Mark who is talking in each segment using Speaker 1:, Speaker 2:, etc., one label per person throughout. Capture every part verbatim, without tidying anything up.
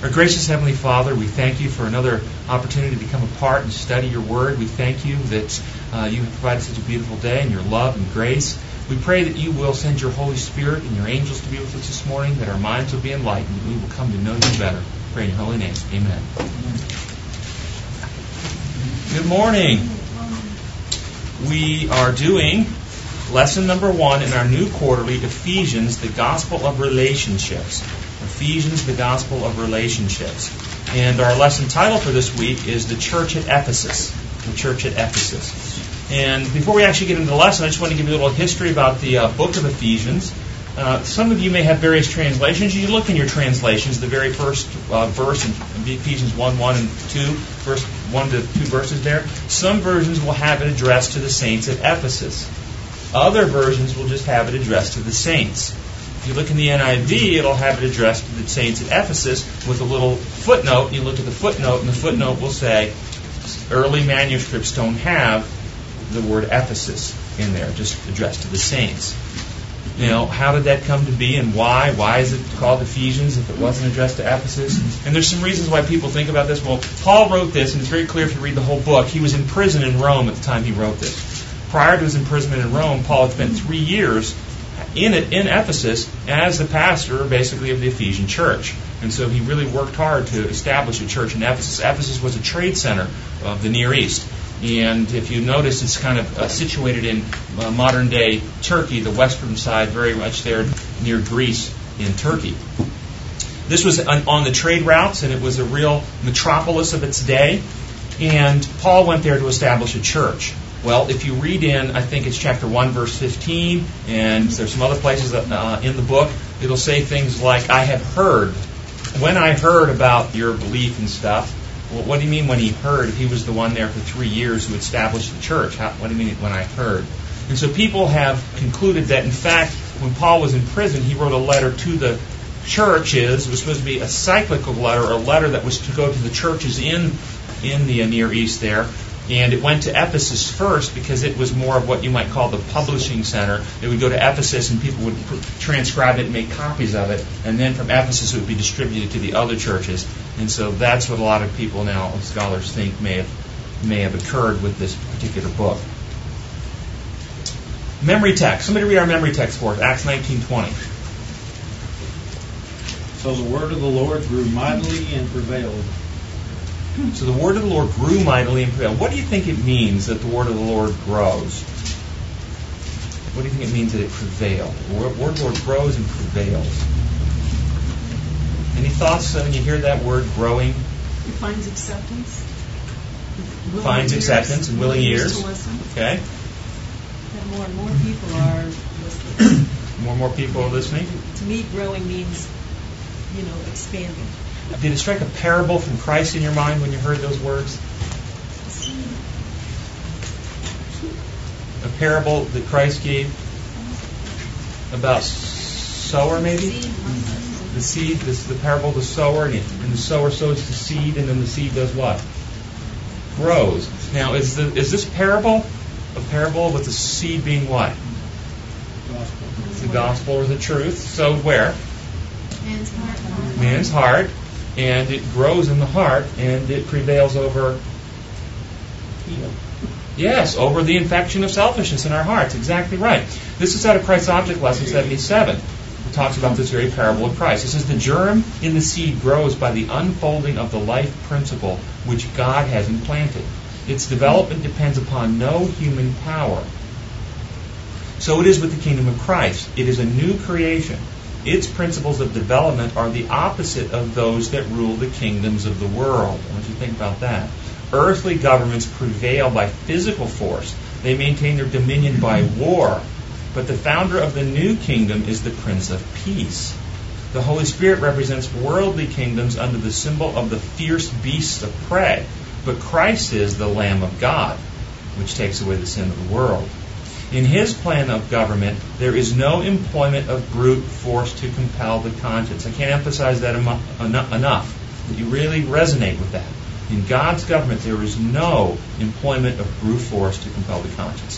Speaker 1: Our gracious Heavenly Father, we thank you for another opportunity to come apart and study your Word. We thank you that uh, you have provided such a beautiful day and your love and grace. We pray that you will send your Holy Spirit and your angels to be with us this morning, that our minds will be enlightened, and we will come to know you better. Pray in your holy name. Amen. Good morning. We are doing lesson number one in our new quarterly, Ephesians, the Gospel of Relationships. Ephesians, the Gospel of Relationships. And our lesson title for this week is The Church at Ephesus. The Church at Ephesus. And before we actually get into the lesson, I just want to give you a little history about the uh, book of Ephesians. Uh, some of you may have various translations. You look in your translations, the very first uh, verse in Ephesians one, one and two, verse one to two verses there. Some versions will have it addressed to the saints at Ephesus. Other versions will just have it addressed to the saints. If you look in the N I V, it'll have it addressed to the saints at Ephesus with a little footnote. You look at the footnote, and the footnote will say, early manuscripts don't have the word Ephesus in there, just addressed to the saints. You know, how did that come to be and why? Why is it called Ephesians if it wasn't addressed to Ephesus? And there's some reasons why people think about this. Well, Paul wrote this, and it's very clear if you read the whole book. He was in prison in Rome at the time he wrote this. Prior to his imprisonment in Rome, Paul had spent three years in it, in Ephesus as the pastor, basically, of the Ephesian church. And so he really worked hard to establish a church in Ephesus. Ephesus was a trade center of the Near East. And if you notice, it's kind of uh, situated in uh, modern-day Turkey, the western side, very much there near Greece in Turkey. This was on, on the trade routes, and it was a real metropolis of its day. And Paul went there to establish a church. Well, if you read in, I think it's chapter one, verse fifteen, and there's some other places that, uh, in the book, it'll say things like, I have heard. When I heard about your belief and stuff, well, what do you mean when he heard? If he was the one there for three years who established the church, How, what do you mean when I heard? And so people have concluded that, in fact, when Paul was in prison, he wrote a letter to the churches. It was supposed to be a cyclical letter, a letter that was to go to the churches in, in the Near East there. And it went to Ephesus first because it was more of what you might call the publishing center. It would go to Ephesus and people would transcribe it and make copies of it. And then from Ephesus it would be distributed to the other churches. And so that's what a lot of people now, scholars think, may have, may have occurred with this particular book. Memory text. Somebody read our memory text for us. Acts nineteen twenty.
Speaker 2: So the word of the Lord grew mightily and prevailed.
Speaker 1: So the word of the Lord grew mightily and prevailed. What do you think it means that the word of the Lord grows? What do you think it means that it prevailed? The word of the Lord grows and prevails. Any thoughts when you hear that word growing?
Speaker 3: It finds acceptance. Willing
Speaker 1: finds
Speaker 3: ears,
Speaker 1: acceptance and willing ears.
Speaker 3: To listen.
Speaker 1: Okay.
Speaker 3: And more and more people are listening.
Speaker 1: More and more people are listening.
Speaker 3: To me, growing means, you know, expanding.
Speaker 1: Did it strike a parable from Christ in your mind when you heard those words? A parable that Christ gave about sower, maybe? The seed. This is the parable of the sower, and the sower sows the seed, and then the seed does what? Grows. Now, is the is this parable a parable with the seed being what?
Speaker 2: Gospel.
Speaker 1: It's the gospel or the truth. Sowed where?
Speaker 3: Man's heart.
Speaker 1: Man's heart. And it grows in the heart, and it prevails over, yes, over the infection of selfishness in our hearts. Exactly right. This is out of Christ's Object Lesson seventy-seven. It talks about this very parable of Christ. It says, the germ in the seed grows by the unfolding of the life principle which God has implanted. Its development depends upon no human power. So it is with the kingdom of Christ. It is a new creation. Its principles of development are the opposite of those that rule the kingdoms of the world. I want you to think about that. Earthly governments prevail by physical force. They maintain their dominion by war. But the founder of the new kingdom is the Prince of Peace. The Holy Spirit represents worldly kingdoms under the symbol of the fierce beasts of prey. But Christ is the Lamb of God, which takes away the sin of the world. In his plan of government, there is no employment of brute force to compel the conscience. I can't emphasize that enough, that you really resonate with that. In God's government, there is no employment of brute force to compel the conscience.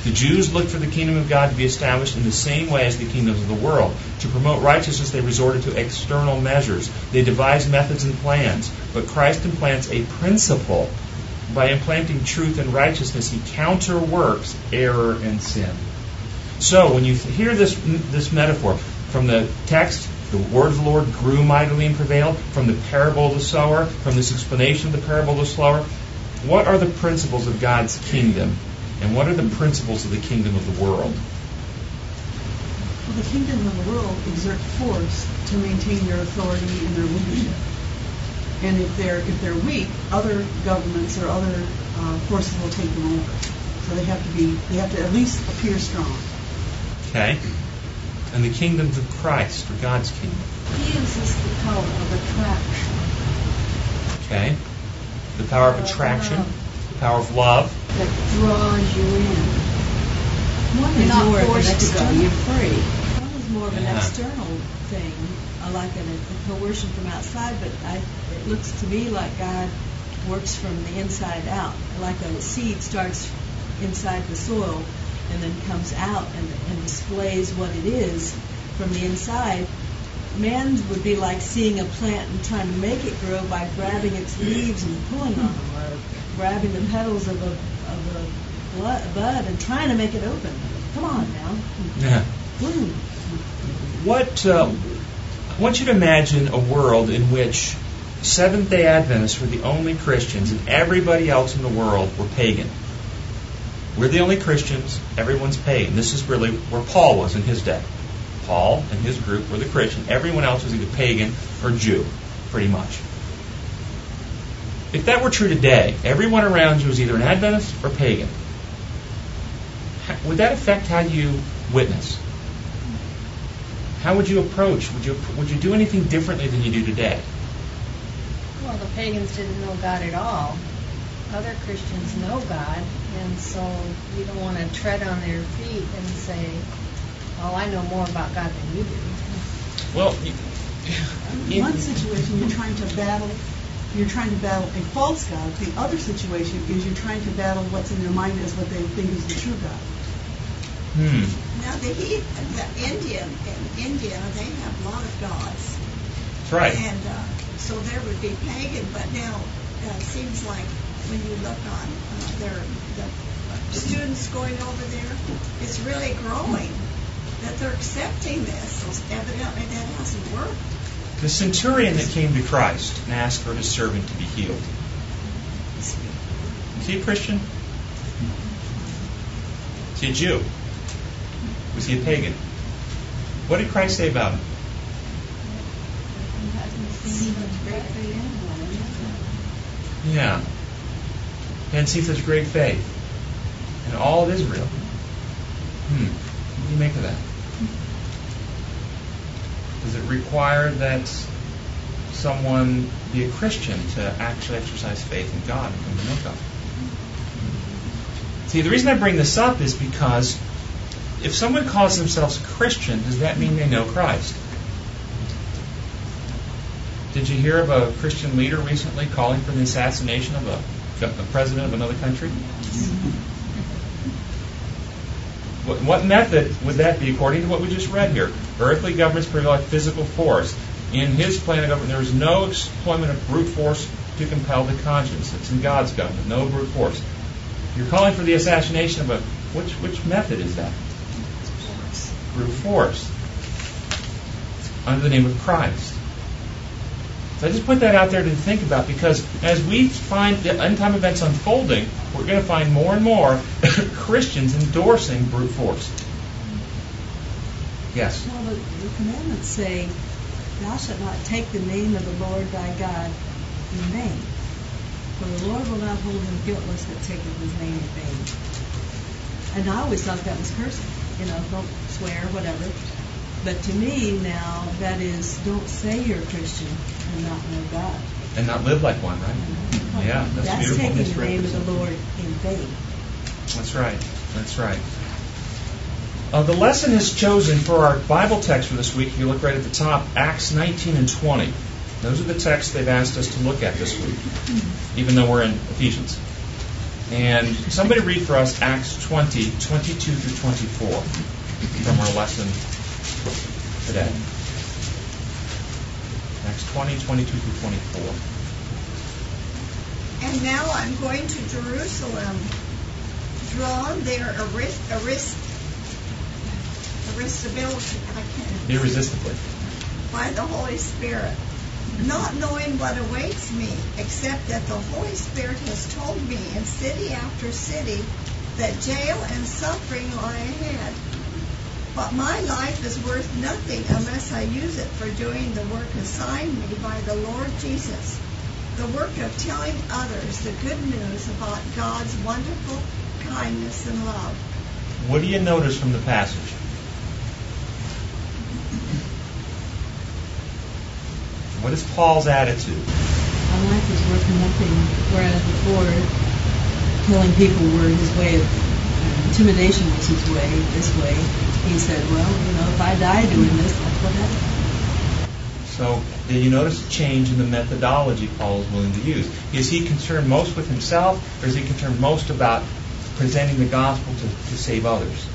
Speaker 1: The Jews looked for the kingdom of God to be established in the same way as the kingdoms of the world. To promote righteousness, they resorted to external measures. They devised methods and plans. But Christ implants a principle. By implanting truth and righteousness, he counterworks error and sin. So when you hear this this metaphor from the text, the word of the Lord grew mightily and prevailed, from the parable of the sower, from this explanation of the parable of the sower, what are the principles of God's kingdom? And what are the principles of the kingdom of the world?
Speaker 3: Well, the kingdom of the world exert force to maintain their authority and their leadership. And if they're if they're weak, other governments or other uh, forces will take them over. So they have to be they have to at least appear strong.
Speaker 1: Okay. And the kingdoms of Christ, or God's kingdom.
Speaker 3: He uses the power of attraction.
Speaker 1: Okay. The power of attraction, the power of love.
Speaker 3: That draws you in. One
Speaker 4: You're
Speaker 3: is
Speaker 4: not
Speaker 3: more
Speaker 4: forced
Speaker 3: of an
Speaker 4: to go.
Speaker 3: external.
Speaker 4: You're free.
Speaker 3: One is more of an
Speaker 1: Yeah.
Speaker 3: external thing, uh, like an, a coercion from outside. But I, it looks to me like God works from the inside out. Like a seed starts inside the soil and then comes out and, and displays what it is from the inside. Man would be like seeing a plant and trying to make it grow by grabbing its leaves and pulling on them, or grabbing the petals of a of a bud, bud and trying to make it open. Come on now,
Speaker 1: Yeah.
Speaker 3: bloom.
Speaker 1: What uh, I want you to imagine a world in which Seventh-day Adventists were the only Christians and everybody else in the world were pagan. We're the only Christians, everyone's pagan. This is really where Paul was in his day. Paul and his group were the Christian. Everyone else was either pagan or Jew, pretty much. If that were true today, everyone around you was either an Adventist or pagan. Would that affect how you witness? How would you approach? Would you would you do anything differently than you do today?
Speaker 4: Well, the pagans didn't know God at all. Other Christians know God, and so you don't want to tread on their feet and say, "Oh, I know more about God than you do."
Speaker 1: Well,
Speaker 3: In
Speaker 1: you,
Speaker 3: one situation, you're trying to battle. You're trying to battle a false God. The other situation is you're trying to battle what's in their mind as what they think is the true God.
Speaker 1: hmm,
Speaker 5: Now the he, the Indian in India, they have a lot of gods,
Speaker 1: that's right.
Speaker 5: and uh, so there would be pagan. But now uh, it seems like when you look on uh, their the students going over there, it's really growing that they're accepting this. So evidently that hasn't worked.
Speaker 1: The centurion that came to Christ and asked for his servant to be healed. Is he a Christian? Is he a Jew? Was he a pagan? What did Christ say about him? Yeah. And see such great faith in all of Israel. Hmm. What do you make of that? Does it require that someone be a Christian to actually exercise faith in God and come to know God? See, the reason I bring this up is because if someone calls themselves a Christian, does that mean they know Christ? Did you hear of a Christian leader recently calling for the assassination of a, a president of another country? What, what method would that be according to what we just read here? Earthly governments prevail by physical force. In his plan of government, there is no employment of brute force to compel the conscience. It's in God's government, no brute force. You're calling for the assassination of a... Which, which method is that? Brute force. Under the name of Christ. So I just put that out there to think about, because as we find the end time events unfolding, we're going to find more and more Christians endorsing brute force. Yes?
Speaker 3: Well, the, the commandments say, "Thou shalt not take the name of the Lord thy God in vain. For the Lord will not hold him guiltless that taketh his name in vain." And I always thought that was cursing. You know, don't swear, whatever. But to me now, that is, don't say you're a Christian and not know God.
Speaker 1: And not live like one, right? Yeah, that's,
Speaker 3: That's
Speaker 1: beautiful.
Speaker 3: taking the name of the Lord in vain.
Speaker 1: That's right. That's right. Uh, the lesson is chosen for our Bible text for this week. If you look right at the top, Acts nineteen and twenty. Those are the texts they've asked us to look at this week, even though we're in Ephesians. And somebody read for us Acts twenty, twenty-two through twenty-four from our lesson today. Acts twenty, twenty-two through twenty-four.
Speaker 5: And now I'm going to Jerusalem, drawn there arrest, arrest, arrestability, I can't.
Speaker 1: Irresistibly.
Speaker 5: By the Holy Spirit, not knowing what awaits me, except that the Holy Spirit has told me in city after city that jail and suffering lie ahead. But my life is worth nothing unless I use it for doing the work assigned me by the Lord Jesus, the work of telling others the good news about God's wonderful kindness and love.
Speaker 1: What do you notice from the passage? What is Paul's attitude?
Speaker 3: My life is worth nothing, whereas before, killing people were his way of, uh, intimidation was his way, this way. He said, well, you know, if I die doing this, that's what happens.
Speaker 1: So, did you notice a change in the methodology Paul is willing to use? Is he concerned most with himself, or is he concerned most about presenting the gospel to, to save others?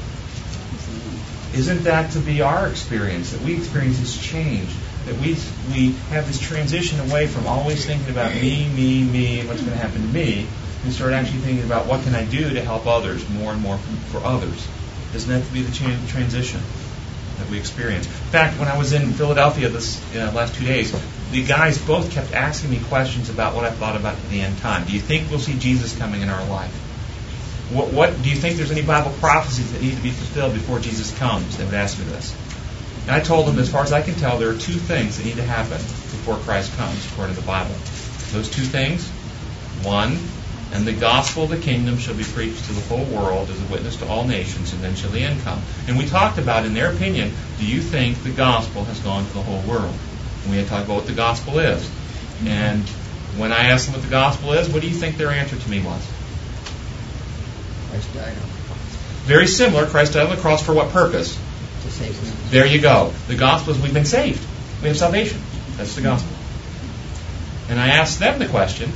Speaker 1: Isn't that to be our experience, that we experience this change? That we we have this transition away from always thinking about me, me, me, and what's going to happen to me, and start actually thinking about what can I do to help others more and more for, for others. Doesn't that have to be the cha- transition that we experience? In fact, when I was in Philadelphia this uh, last two days, the guys both kept asking me questions about what I thought about the end time. Do you think we'll see Jesus coming in our life? What, what do you think there's any Bible prophecies that need to be fulfilled before Jesus comes? They would ask me this. And I told them, as far as I can tell, there are two things that need to happen before Christ comes, according to the Bible. Those two things, one, and the gospel of the kingdom shall be preached to the whole world as a witness to all nations, and then shall the end come. And we talked about, in their opinion, do you think the gospel has gone to the whole world? And we had talked about what the gospel is. And when I asked them what the gospel is, what do you think their answer to me was?
Speaker 6: Christ died on the cross.
Speaker 1: Very similar. Christ died on the cross for what purpose?
Speaker 6: To save sinners.
Speaker 1: There you go. The gospel is we've been saved. We have salvation. That's the gospel. And I asked them the question,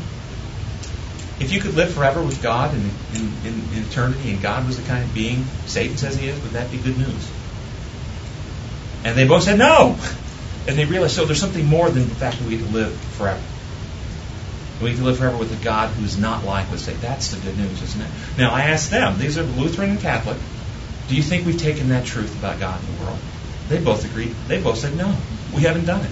Speaker 1: if you could live forever with God in, in, in, in eternity, and God was the kind of being Satan says he is, would that be good news? And they both said no. And they realized, so there's something more than the fact that we get to live forever. We get to live forever with a God who is not like us. That's the good news, isn't it? Now, I asked them, these are Lutheran and Catholic, do you think we've taken that truth about God in the world? They both agreed. They both said no. We haven't done it.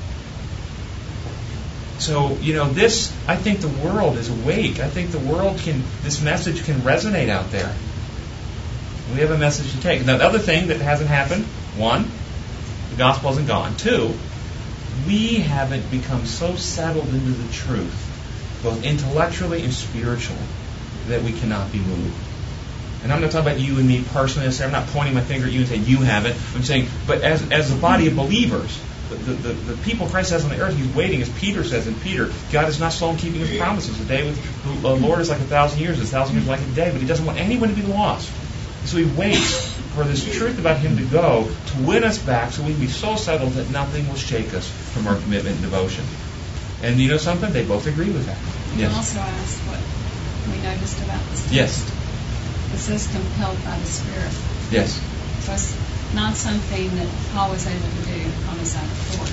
Speaker 1: So, you know, this, I think the world is awake. I think the world can, this message can resonate out there. We have a message to take. Now, the other thing that hasn't happened, one, the gospel hasn't gone. Two, we haven't become so settled into the truth, both intellectually and spiritually, that we cannot be moved. And I'm not talking about you and me personally. I'm not pointing my finger at you and saying you haven't. I'm saying, but as as a body of believers, the, the, the people Christ has on the earth, He's waiting, as Peter says in Peter, God is not slow in keeping His promises. The day with the Lord is like a thousand years, a thousand years like a day, but He doesn't want anyone to be lost. So He waits for this truth about Him to go, to win us back, so we can be so settled that nothing will shake us from our commitment and devotion. And you know something? They both agree with that.
Speaker 7: You
Speaker 1: Yes.
Speaker 7: also asked what we noticed about this text.
Speaker 1: Yes.
Speaker 7: It says compelled by the Spirit.
Speaker 1: Yes.
Speaker 7: So it's not something that Paul was able to do on his own accord.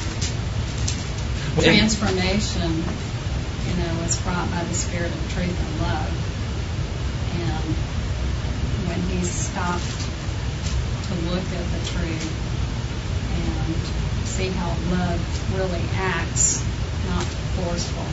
Speaker 1: Well, and-
Speaker 7: Transformation, you know, was brought by the Spirit of truth and love. And when he stopped to look at the truth and see how love really acts, not forceful,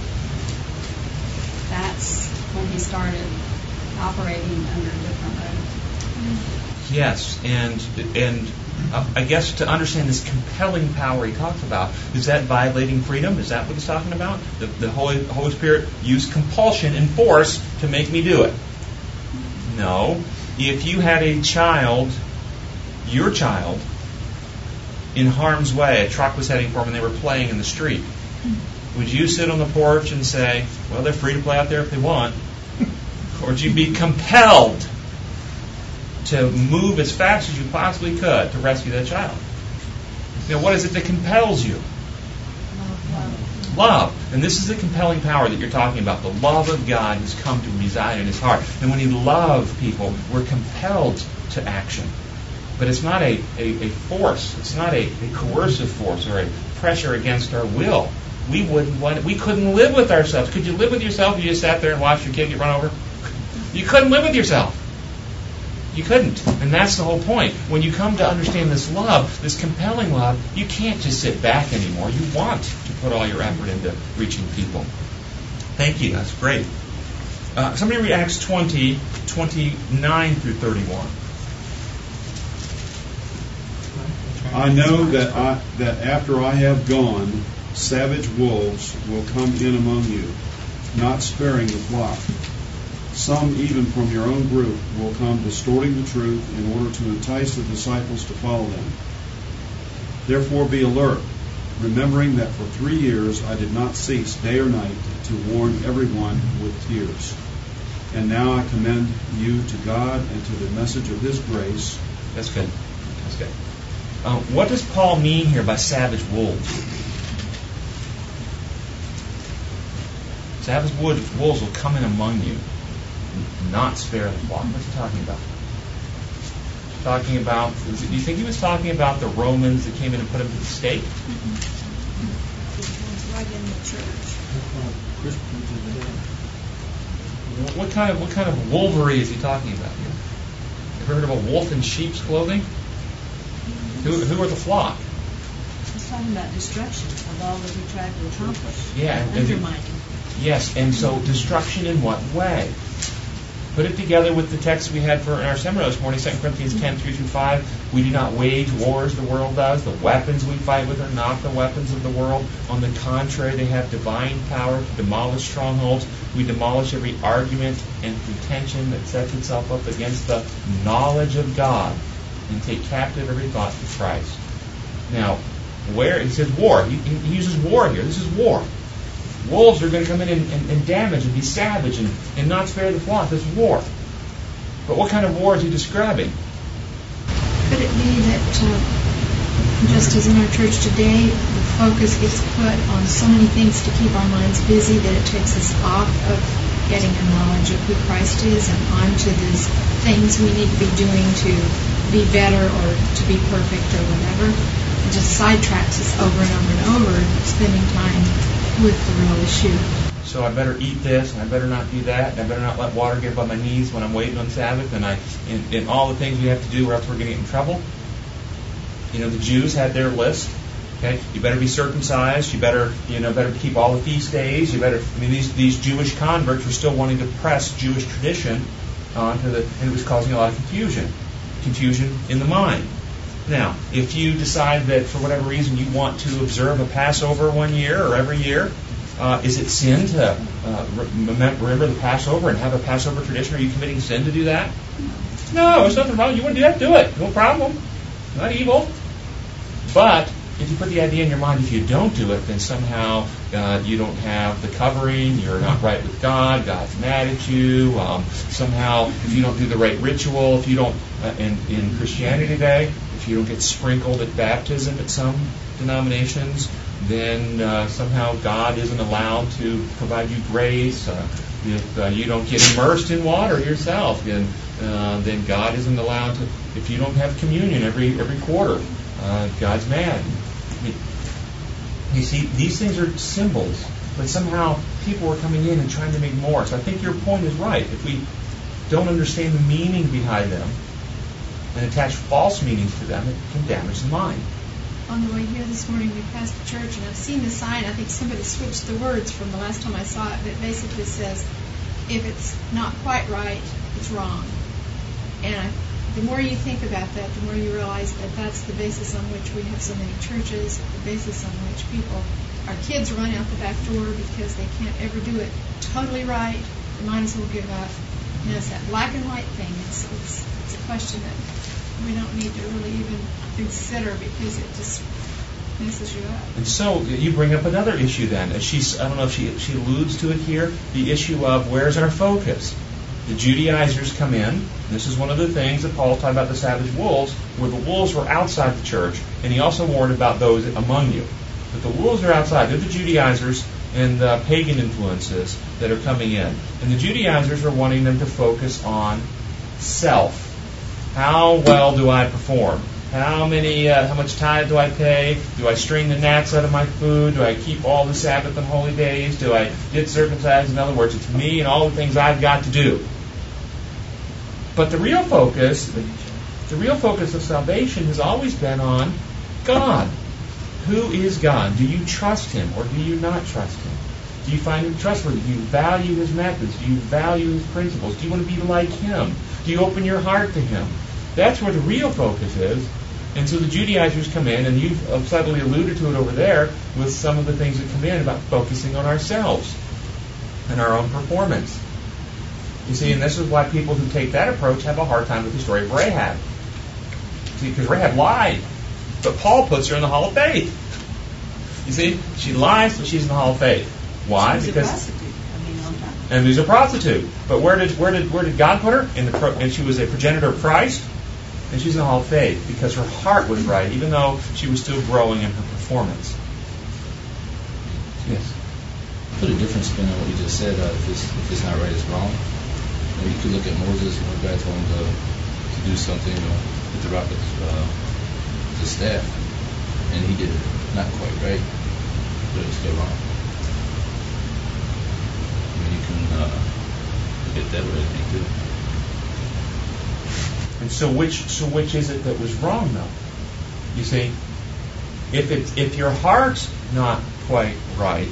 Speaker 7: that's when he started operating under a different mode.
Speaker 1: Yes, and and uh, I guess to understand this compelling power he talks about, is that violating freedom? Is that what he's talking about? The, the Holy Holy Spirit used compulsion and force to make me do it. No. If you had a child, your child, in harm's way, a truck was heading for them and they were playing in the street, would you sit on the porch and say, well, they're free to play out there if they want? Or would you be compelled to move as fast as you possibly could to rescue that child? Now, what is it that compels you?
Speaker 7: Love, love.
Speaker 1: Love. And this is the compelling power that you're talking about. The love of God has come to reside in his heart. And when he loved people, we're compelled to action. But it's not a, a, a force. It's not a, a coercive force or a pressure against our will. We wouldn't want. We couldn't live with ourselves. Could you live with yourself if you just sat there and watched your kid get run over? You couldn't live with yourself. You couldn't. And that's the whole point. When you come to understand this love, this compelling love, you can't just sit back anymore. You want to put all your effort into reaching people. Thank you. That's great. Uh, somebody read Acts twenty, twenty-nine through thirty-one.
Speaker 6: I know that I, that after I have gone, savage wolves will come in among you, not sparing the flock. Some, even from your own group, will come distorting the truth in order to entice the disciples to follow them. Therefore be alert, remembering that for three years I did not cease day or night to warn everyone with tears. And now I commend you to God and to the message of his grace.
Speaker 1: That's good. That's good. Um, what does Paul mean here by savage wolves? Savage wolves will come in among you, not spare the flock. What's he talking about? Talking about, do you think he was talking about the Romans that came in and put him to the stake?
Speaker 5: Mm-hmm. Right in the church.
Speaker 1: What kind of what kind of wolvery is he talking about here? Have you heard of a wolf in sheep's clothing? Who, who are the flock?
Speaker 3: He's talking about destruction of all that he tried to accomplish.
Speaker 1: Yeah, and
Speaker 3: undermining.
Speaker 1: Yes, and so destruction in what way? Put it together with the text we had for in our seminar this morning, Second Corinthians ten, three through five. We do not wage wars the world does. The weapons we fight with are not the weapons of the world. On the contrary, they have divine power to demolish strongholds. We demolish every argument and pretension that sets itself up against the knowledge of God and take captive every thought to Christ. Now, where he says war. He, he uses war here. This is war. Wolves are going to come in and, and, and damage and be savage and, and not spare the flock. That's war. But what kind of war is he describing?
Speaker 8: Could it be that uh, just as in our church today, the focus gets put on so many things to keep our minds busy that it takes us off of getting a knowledge of who Christ is and onto these things we need to be doing to be better or to be perfect or whatever. It just sidetracks us over and over and over, spending time with the real issue.
Speaker 1: So I better eat this, and I better not do that, and I better not let water get above my knees when I'm waiting on Sabbath, and I, and, and all the things we have to do, or else we're going to get in trouble. You know, the Jews had their list. Okay, you better be circumcised. You better, you know, better keep all the feast days. You better. I mean, these these Jewish converts were still wanting to press Jewish tradition onto the, and it was causing a lot of confusion, confusion in the mind. Now, if you decide that for whatever reason you want to observe a Passover one year or every year, uh, is it sin to uh, remember the Passover and have a Passover tradition? Are you committing sin to do that? No, there's nothing wrong. You want to do that? Do it. No problem. Not evil. But if you put the idea in your mind, if you don't do it, then somehow uh, you don't have the covering, you're not right with God, God's mad at you. Um, somehow, if you don't do the right ritual, if you don't, uh, in, in Christianity today, if you don't get sprinkled at baptism at some denominations, then uh, somehow God isn't allowed to provide you grace. Uh, if uh, you don't get immersed in water yourself, then uh, then God isn't allowed to. If you don't have communion every every quarter, uh, God's mad. You see, these things are symbols, but somehow people are coming in and trying to make more. So I think your point is right. If we don't understand the meaning behind them and attach false meanings to them, it can damage the mind.
Speaker 8: On the way here this morning, we passed the church, and I've seen the sign. I think somebody switched the words from the last time I saw it, but it basically says, if it's not quite right, it's wrong. And I, the more you think about that, the more you realize that that's the basis on which we have so many churches, the basis on which people, our kids run out the back door because they can't ever do it totally right. They might as well give up. You know, it's that black and white thing. It's, it's, it's a question that we don't need to really even consider because it just messes you up.
Speaker 1: And so you bring up another issue then. As she's, I don't know if she, she alludes to it here, the issue of where's our focus? The Judaizers come in. This is one of the things that Paul talked about the savage wolves, where the wolves were outside the church, and he also warned about those among you. But the wolves are outside. They're the Judaizers, and the pagan influences that are coming in. And the Judaizers are wanting them to focus on self. How well do I perform? How many? Uh, how much tithe do I pay? Do I string the gnats out of my food? Do I keep all the Sabbath and holy days? Do I get circumcised? In other words, it's me and all the things I've got to do. But the real focus, the real focus of salvation has always been on God. Who is God? Do you trust Him or do you not trust Him? Do you find Him trustworthy? Do you value His methods? Do you value His principles? Do you want to be like Him? Do you open your heart to Him? That's where the real focus is. And so the Judaizers come in, and you've subtly alluded to it over there with some of the things that come in about focusing on ourselves and our own performance. You see, and this is why people who take that approach have a hard time with the story of Rahab. See, because Rahab lied, but Paul puts her in the Hall of Faith. You see, she lies, but she's in the Hall of Faith. Why?
Speaker 3: She was
Speaker 1: because
Speaker 3: a prostitute. I mean, on top.
Speaker 1: And she's a prostitute. But where did where did where did God put her? In the pro, and she was a progenitor of Christ, and she's in the Hall of Faith because her heart was right, even though she was still growing in her performance. Yes.
Speaker 9: Put a different spin on what you just said. Uh, if it's if it's not right, it's wrong. You know, you could look at Moses when God told him to, to do something uh, with the rock with uh, the staff, and he did it not quite right, but it was still wrong. I mean, you can uh, look at that way, I think, too.
Speaker 1: And so which so which is it that was wrong, though? You see, if it's if your heart's not quite right,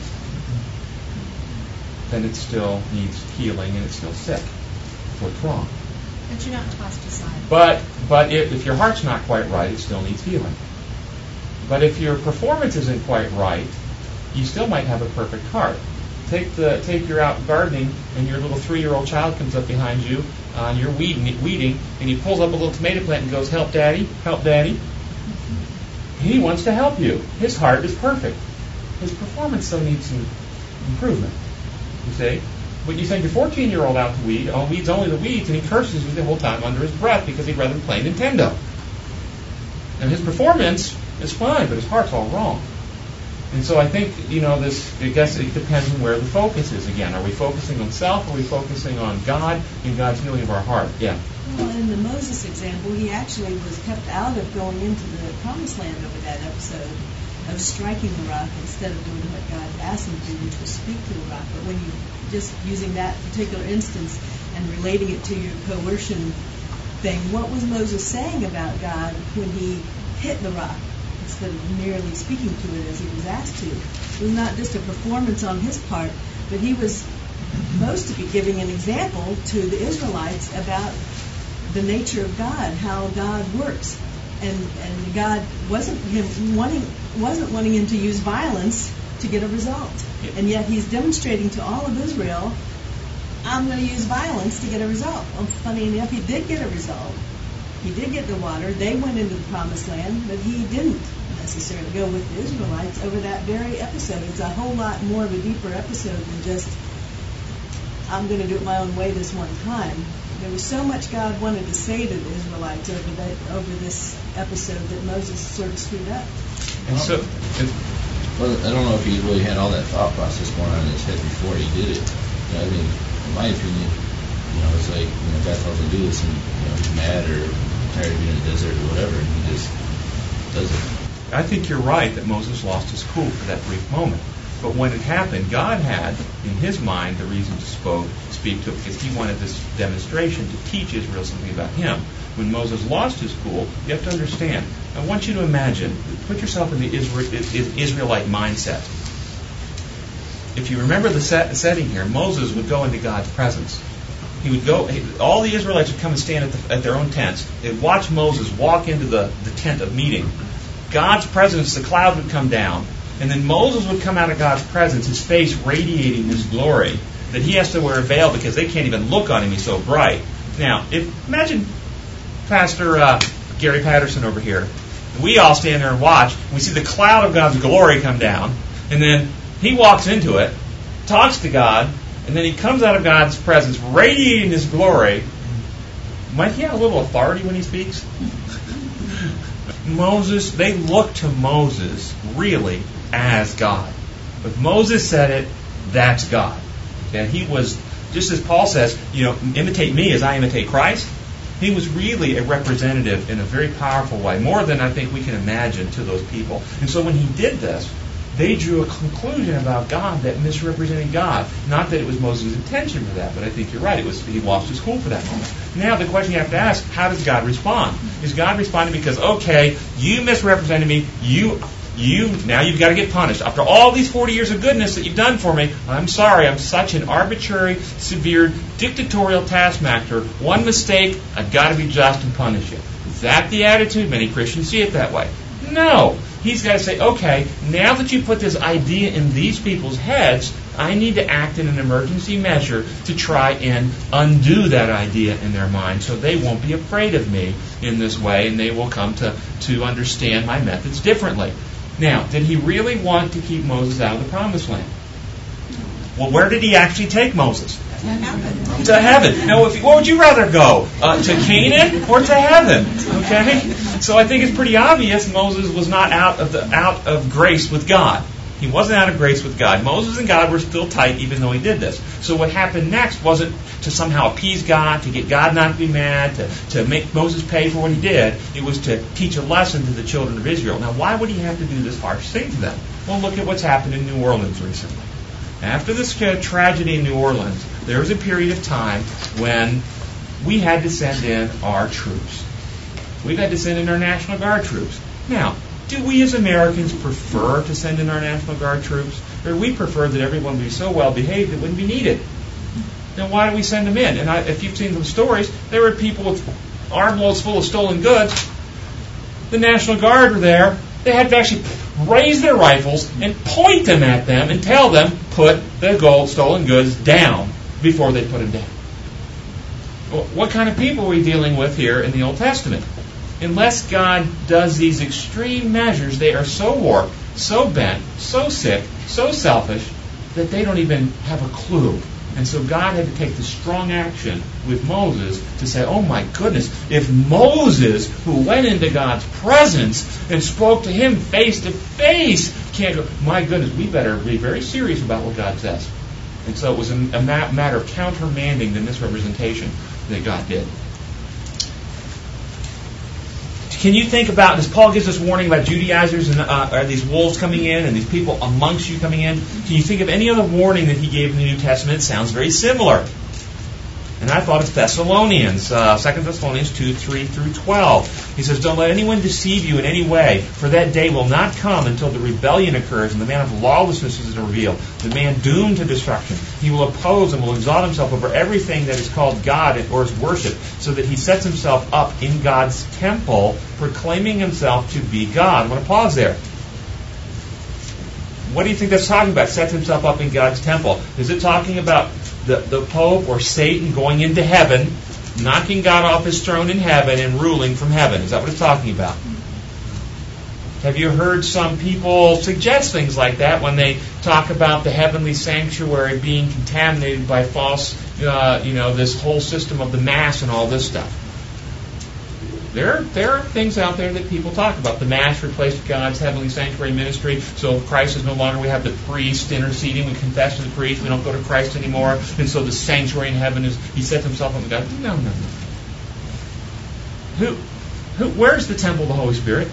Speaker 1: then it still needs healing and it's still sick. That's what's wrong.
Speaker 8: But you're not tossed aside.
Speaker 1: But but if, if your heart's not quite right, it still needs healing. But if your performance isn't quite right, you still might have a perfect heart. Take the take you're out gardening and your little three-year-old child comes up behind you uh, and you're weeding, weeding and he pulls up a little tomato plant and goes, "Help, Daddy! Help, Daddy!" He wants to help you. His heart is perfect. His performance still needs some improvement. You see? But you send your fourteen-year-old out to weed, oh, weeds only the weeds, and he curses you the whole time under his breath because he'd rather play Nintendo. And his performance is fine, but his heart's all wrong. And so I think, you know, this, I guess it depends on where the focus is again. Are we focusing on self, or are we focusing on God and God's healing of our heart? Yeah.
Speaker 3: Well, in the Moses example, he actually was kept out of going into the promised land over that episode of striking the rock instead of doing what God asked him to do, which was speak to the rock. But when you just using that particular instance and relating it to your coercion thing, what was Moses saying about God when he hit the rock instead of merely speaking to it as he was asked to? It was not just a performance on his part, but he was supposed to be giving an example to the Israelites about the nature of God, how God works. And, and God wasn't him wanting wasn't wanting him to use violence to get a result.
Speaker 1: Yeah.
Speaker 3: And yet he's demonstrating to all of Israel, I'm going to use violence to get a result. Well, funny enough, he did get a result. He did get the water. They went into the promised land, but he didn't necessarily go with the Israelites over that very episode. It's a whole lot more of a deeper episode than just, I'm going to do it my own way this one time. There was so much God wanted to say to the Israelites over that, over this episode that Moses sort of screwed up.
Speaker 1: And so, and,
Speaker 9: Well, I don't know if he really had all that thought process going on in his head before he did it. You know, I mean, in my opinion, you know, it's like, you know, God tells him to do this, and you know, he's mad or tired of being in the desert or whatever, and he just does it.
Speaker 1: I think you're right that Moses lost his cool for that brief moment. But when it happened, God had, in his mind, the reason to spoke, speak to it because he wanted this demonstration to teach Israel something about him. When Moses lost his cool, you have to understand. I want you to imagine, put yourself in the Israelite mindset. If you remember the set, setting here, Moses would go into God's presence. He would go. All the Israelites would come and stand at, the, at their own tents. They'd watch Moses walk into the, the tent of meeting. God's presence, the cloud would come down. And then Moses would come out of God's presence, his face radiating his glory, that he has to wear a veil because they can't even look on him, he's so bright. Now, if imagine Pastor uh, Gary Patterson over here. We all stand there and watch. We see the cloud of God's glory come down, and then he walks into it, talks to God, and then he comes out of God's presence radiating his glory. Might he have a little authority when he speaks? Moses, they look to Moses really as God. If Moses said it, that's God. And he was, just as Paul says, you know, imitate me as I imitate Christ. He was really a representative in a very powerful way, more than I think we can imagine to those people. And so when he did this, they drew a conclusion about God that misrepresented God. Not that it was Moses' intention for that, but I think you're right. It was he lost his cool for that moment. Now the question you have to ask, how does God respond? Is God responding because, okay, you misrepresented me, you you now you've got to get punished. After all these forty years of goodness that you've done for me, I'm sorry, I'm such an arbitrary, severe, dictatorial taskmaster. One mistake, I've got to be just and punish you. Is that the attitude? Many Christians see it that way. No. He's got to say, okay, now that you put this idea in these people's heads, I need to act in an emergency measure to try and undo that idea in their mind so they won't be afraid of me in this way and they will come to, to understand my methods differently. Now, did he really want to keep Moses out of the Promised Land? Well, where did he actually take Moses?
Speaker 5: To heaven.
Speaker 1: To heaven. Now, if, where would you rather go? Uh, to Canaan or to heaven? Okay? So I think it's pretty obvious Moses was not out of the out of grace with God. He wasn't out of grace with God. Moses and God were still tight even though he did this. So what happened next wasn't to somehow appease God, to get God not to be mad, to, to make Moses pay for what he did. It was to teach a lesson to the children of Israel. Now, why would he have to do this harsh thing to them? Well, look at what's happened in New Orleans recently. After this tragedy in New Orleans, there was a period of time when we had to send in our troops. We've had to send in our National Guard troops. Now, do we as Americans prefer to send in our National Guard troops? Or do we prefer that everyone be so well behaved it wouldn't be needed? Then why do we send them in? And I, if you've seen some stories, there were people with armloads full of stolen goods. The National Guard were there. They had to actually raise their rifles and point them at them and tell them, put the gold stolen goods down before they put them down. Well, what kind of people are we dealing with here in the Old Testament? Unless God does these extreme measures, they are so warped, so bent, so sick, so selfish, that they don't even have a clue. And so God had to take the strong action with Moses to say, oh my goodness, if Moses, who went into God's presence and spoke to him face to face, can't go, my goodness, we better be very serious about what God says. And so it was a, a ma- matter of countermanding the misrepresentation that God did. Can you think about, as Paul gives us warning about Judaizers and uh, are these wolves coming in and these people amongst you coming in, can you think of any other warning that he gave in the New Testament? It sounds very similar. And I thought of Thessalonians, uh, Second Thessalonians two, three through twelve. He says, don't let anyone deceive you in any way, for that day will not come until the rebellion occurs and the man of lawlessness is revealed, the man doomed to destruction. He will oppose and will exalt himself over everything that is called God or is worshipped, so that he sets himself up in God's temple, proclaiming himself to be God. I want to pause there. What do you think that's talking about? Sets himself up in God's temple. Is it talking about the, the Pope or Satan going into heaven, knocking God off his throne in heaven and ruling from heaven? Is that what it's talking about? Have you heard some people suggest things like that when they talk about the heavenly sanctuary being contaminated by false, uh, you know, this whole system of the Mass and all this stuff? There, there are things out there that people talk about. The Mass replaced God's heavenly sanctuary ministry, so Christ is no longer, we have the priest interceding, we confess to the priest, we don't go to Christ anymore, and so the sanctuary in heaven is, he sets himself up with God. No, no, no. Who, who, where's the temple of the Holy Spirit?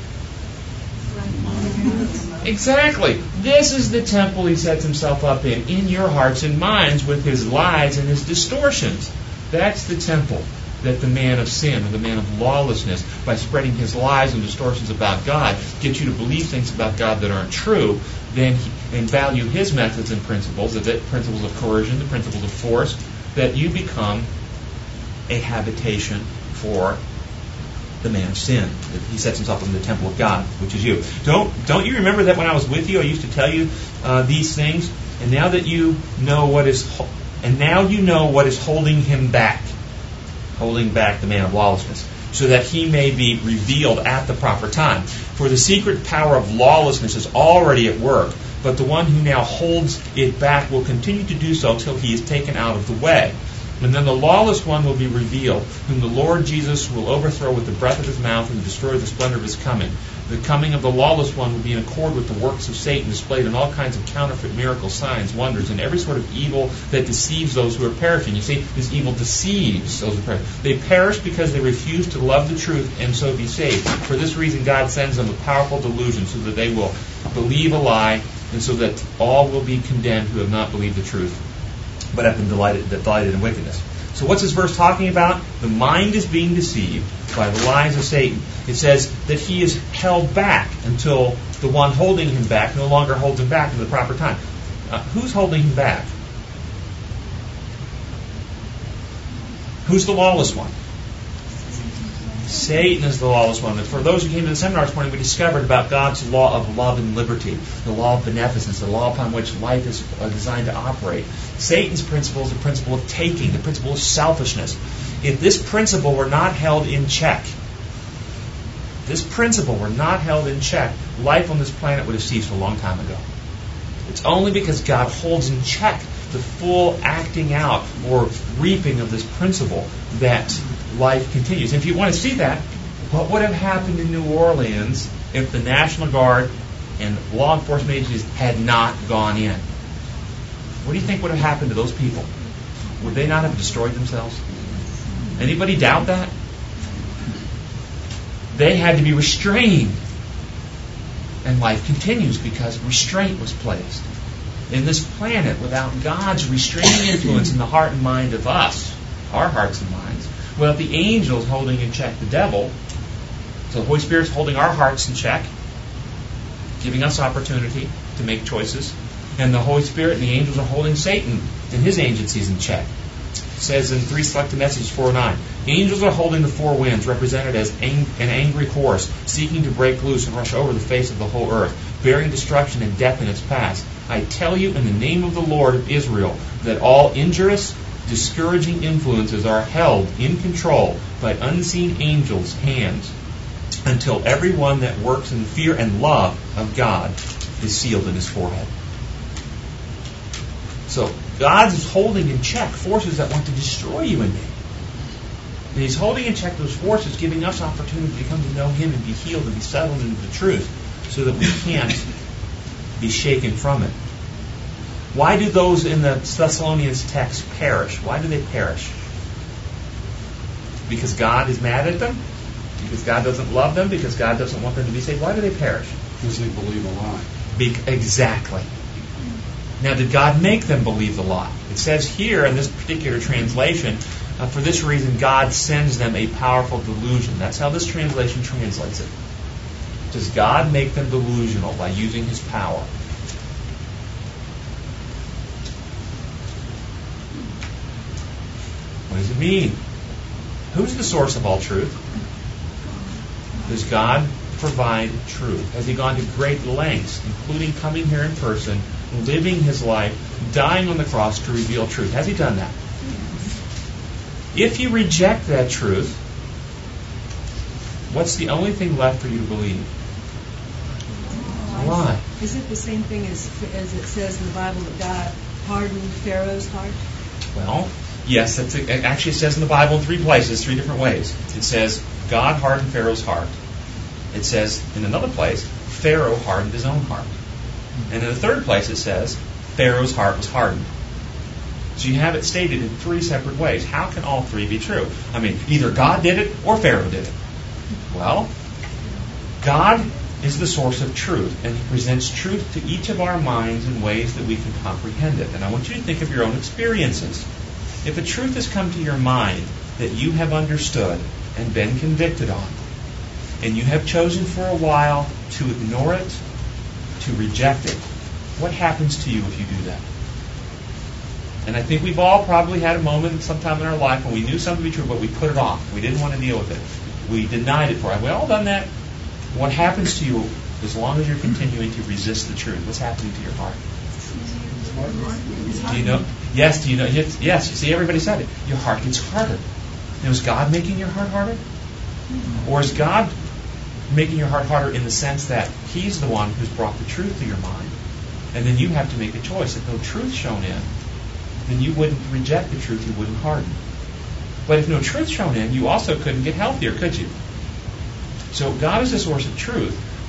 Speaker 1: Exactly. This is the temple he sets himself up in, in your hearts and minds with his lies and his distortions. That's the temple that the man of sin or the man of lawlessness, by spreading his lies and distortions about God, gets you to believe things about God that aren't true, then he, and value his methods and principles, the principles of coercion, the principles of force, that you become a habitation for the man of sin. He sets himself in the temple of God, which is you. Don't don't you remember that when I was with you, I used to tell you uh, these things, and now that you know what is, and now you know what is holding him back. Holding back the man of lawlessness, so that he may be revealed at the proper time. For the secret power of lawlessness is already at work, but the one who now holds it back will continue to do so till he is taken out of the way. And then the lawless one will be revealed, whom the Lord Jesus will overthrow with the breath of his mouth and destroy the splendor of his coming. The coming of the lawless one will be in accord with the works of Satan displayed in all kinds of counterfeit miracles, signs, wonders, and every sort of evil that deceives those who are perishing. You see, this evil deceives those who perish. They perish because they refuse to love the truth and so be saved. For this reason, God sends them a powerful delusion so that they will believe a lie and so that all will be condemned who have not believed the truth but have been delighted, delighted in wickedness. So what's this verse talking about? The mind is being deceived by the lies of Satan. It says that he is held back until the one holding him back no longer holds him back in the proper time. Uh, who's holding him back? Who's the lawless one? Satan is the lawless one. And for those who came to the seminar this morning, we discovered about God's law of love and liberty, the law of beneficence, the law upon which life is designed to operate. Satan's principle is the principle of taking, the principle of selfishness. If this principle were not held in check, this principle were not held in check, life on this planet would have ceased a long time ago. It's only because God holds in check the full acting out or reaping of this principle that life continues. If you want to see that, what would have happened in New Orleans if the National Guard and law enforcement agencies had not gone in? What do you think would have happened to those people? Would they not have destroyed themselves? Anybody doubt that? They had to be restrained. And life continues because restraint was placed. In this planet, without God's restraining influence in the heart and mind of us, our hearts and minds, without the angels holding in check the devil, so the Holy Spirit's holding our hearts in check, giving us opportunity to make choices, and the Holy Spirit and the angels are holding Satan and his agencies in check. It says in three Selected Messages four oh nine, angels are holding the four winds, represented as ang- an angry horse, seeking to break loose and rush over the face of the whole earth, bearing destruction and death in its path. I tell you in the name of the Lord of Israel that all injurious, discouraging influences are held in control by unseen angels' hands until everyone that works in fear and love of God is sealed in his forehead. So God is holding in check forces that want to destroy you and me. And he's holding in check those forces, giving us opportunity to come to know him and be healed and be settled into the truth so that we can't be shaken from it. Why do those in the Thessalonians text perish? Why do they perish? Because God is mad at them? Because God doesn't love them? Because God doesn't want them to be saved? Why do they perish?
Speaker 6: Because they believe a lie.
Speaker 1: Be- exactly. Now, did God make them believe the lie? It says here in this particular translation, uh, for this reason God sends them a powerful delusion. That's how this translation translates it. Does God make them delusional by using his power? What does it mean? Who's the source of all truth? Does God provide truth? Has he gone to great lengths, including coming here in person, living his life, dying on the cross to reveal truth? Has he done that? If you reject that truth, what's the only thing left for you to believe? Why?
Speaker 3: Is it the same thing as as it says in the Bible that God hardened Pharaoh's heart?
Speaker 1: Well, yes. That's, it actually says in the Bible in three places, three different ways. It says God hardened Pharaoh's heart. It says in another place, Pharaoh hardened his own heart. And in the third place it says, Pharaoh's heart was hardened. So you have it stated in three separate ways. How can all three be true? I mean, either God did it or Pharaoh did it. Well, God is the source of truth, and he presents truth to each of our minds in ways that we can comprehend it. And I want you to think of your own experiences. If a truth has come to your mind that you have understood and been convicted on, and you have chosen for a while to ignore it, to reject it, what happens to you if you do that? And I think we've all probably had a moment sometime in our life when we knew something to be true, but we put it off. We didn't want to deal with it. We denied it for it. We've all done that. What happens to you as long as you're continuing to resist the truth? What's happening to your heart? Do you know? Yes, do you know? Yes, you see, everybody said it. Your heart gets harder. Now, is God making your heart harder? Or is God making your heart harder in the sense that he's the one who's brought the truth to your mind? And then you have to make a choice. If no truth shown in, then you wouldn't reject the truth, you wouldn't harden. But if no truth shown in, you also couldn't get healthier, could you? So God is the source of truth.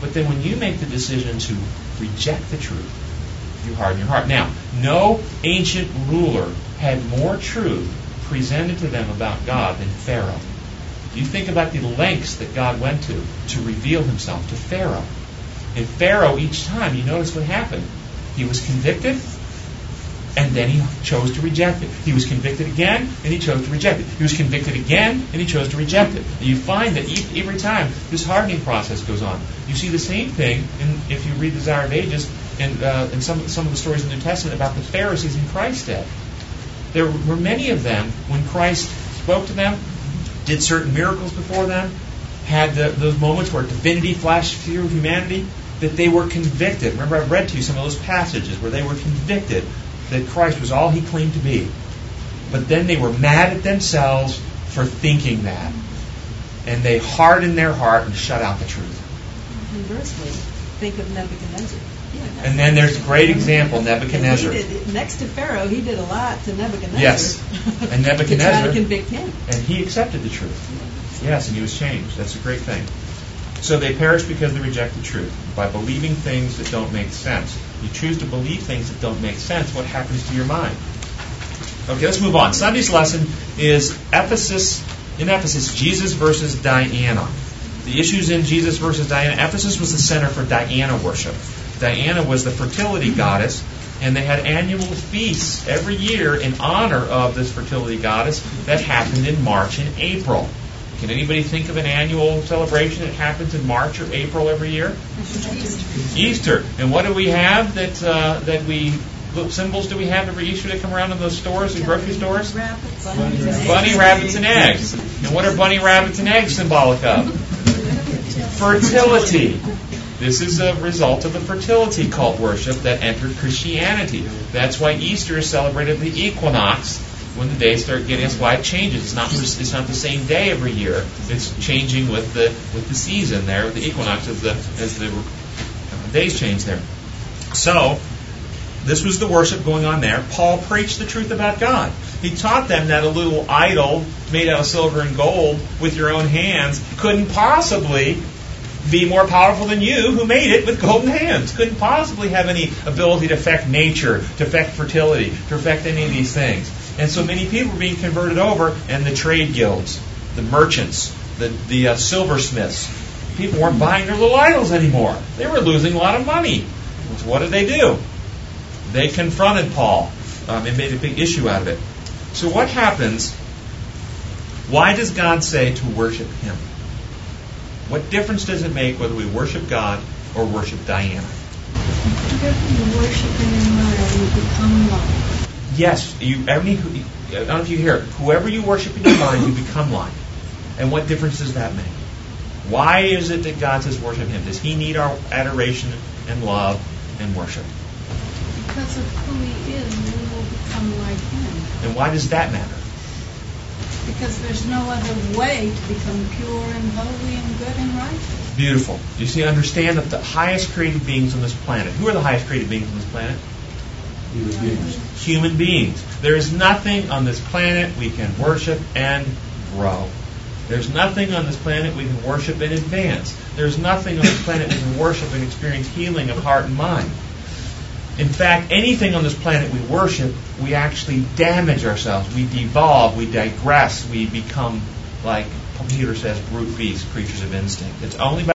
Speaker 1: But then when you make the decision to reject the truth, you harden your heart. Now, no ancient ruler had more truth presented to them about God than Pharaoh. You think about the lengths that God went to to reveal himself to Pharaoh. And Pharaoh, each time, you notice what happened. He was convicted, and then he chose to reject it. He was convicted again, and he chose to reject it. He was convicted again, and he chose to reject it. And you find that every time this hardening process goes on. You see the same thing in, if you read the Desire of Ages and uh, in some, some of the stories in the New Testament about the Pharisees in Christ's day. There were many of them, when Christ spoke to them, did certain miracles before them, had the, those moments where divinity flashed through humanity, that they were convicted. Remember, I've read to you some of those passages where they were convicted that Christ was all he claimed to be. But then they were mad at themselves for thinking that. And they hardened their heart and shut out the truth.
Speaker 3: Conversely, think of Nebuchadnezzar. Yeah,
Speaker 1: and then there's a great example, Nebuchadnezzar.
Speaker 3: And he did, next to Pharaoh, he did a lot to Nebuchadnezzar.
Speaker 1: Yes. And Nebuchadnezzar.
Speaker 3: to try to convict him.
Speaker 1: And he accepted the truth. Yes, and he was changed. That's a great thing. So they perish because they reject the truth. By believing things that don't make sense. You choose to believe things that don't make sense. What happens to your mind? Okay, let's move on. Sunday's lesson is Ephesus. In Ephesus, Jesus versus Diana. The issues in Jesus versus Diana. Ephesus was the center for Diana worship. Diana was the fertility goddess, and they had annual feasts every year in honor of this fertility goddess that happened in March and April. Can anybody think of an annual celebration that happens in March or April every year?
Speaker 3: Easter.
Speaker 1: Easter. And what do we have that uh, that we what symbols do we have every Easter that come around in those stores, in grocery stores?
Speaker 3: Rabbits.
Speaker 2: Bunny rabbits.
Speaker 1: Bunny rabbits and eggs. And what are bunny rabbits and eggs symbolic of? Fertility. This is a result of the fertility cult worship that entered Christianity. That's why Easter is celebrated the equinox, when the days start getting. That's why it changes. It's not. It's not the same day every year. It's changing with the with the season there, with the equinox as the as the uh, days change there. So this was the worship going on there. Paul preached the truth about God. He taught them that a little idol made out of silver and gold with your own hands couldn't possibly be more powerful than you who made it with golden hands. Couldn't possibly have any ability to affect nature, to affect fertility, to affect any of these things. And so many people were being converted over, and the trade guilds, the merchants, the, the uh, silversmiths, people weren't buying their little idols anymore. They were losing a lot of money. So what did they do? They confronted Paul um, and made a big issue out of it. So what happens? Why does God say to worship Him? What difference does it make whether we worship God or worship Diana?
Speaker 7: Whatever you worship in your mind, you become like.
Speaker 1: Yes, you. Every, I don't know if you hear it. Whoever you worship in your mind, you become like. And what difference does that make? Why is it that God says worship Him? Does He need our adoration and love and worship?
Speaker 7: Because of who He is, we will become like Him.
Speaker 1: And why does that matter?
Speaker 7: Because there's no other way to become pure and holy and good and righteous.
Speaker 1: Beautiful. You see, understand that the highest created beings on this planet. Who are the highest created beings on this planet?
Speaker 6: Human beings.
Speaker 1: Human beings. There is nothing on this planet we can worship and grow. There's nothing on this planet we can worship and advance. There's nothing on this planet we can worship and experience healing of heart and mind. In fact, anything on this planet we worship, we actually damage ourselves. We devolve, we digress, we become, like Peter says, brute beasts, creatures of instinct. It's only by